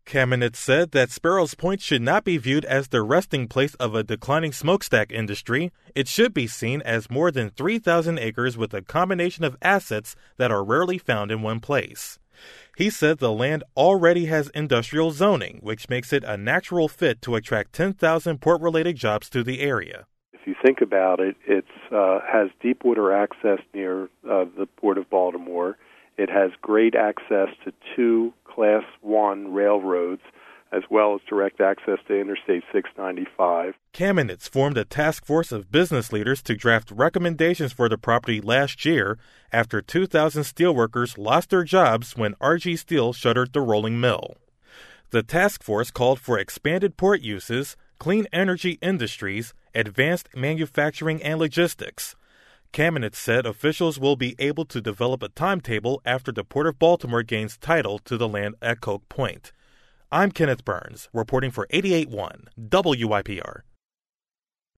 Kamenetz said that Sparrows Point should not be viewed as the resting place of a declining smokestack industry. It should be seen as more than 3,000 acres with a combination of assets that are rarely found in one place. He said the land already has industrial zoning, which makes it a natural fit to attract 10,000 port-related jobs to the area. If you think about it, it has deep water access near the Port of Baltimore. It has great access to 2 Class 1 railroads, as well as direct access to Interstate 695. Kamenetz formed a task force of business leaders to draft recommendations for the property last year after 2,000 steelworkers lost their jobs when RG Steel shuttered the rolling mill. The task force called for expanded port uses, clean energy industries, advanced manufacturing, and logistics. Kamenetz said officials will be able to develop a timetable after the Port of Baltimore gains title to the land at Coke Point. I'm Kenneth Burns, reporting for 88.1 WYPR.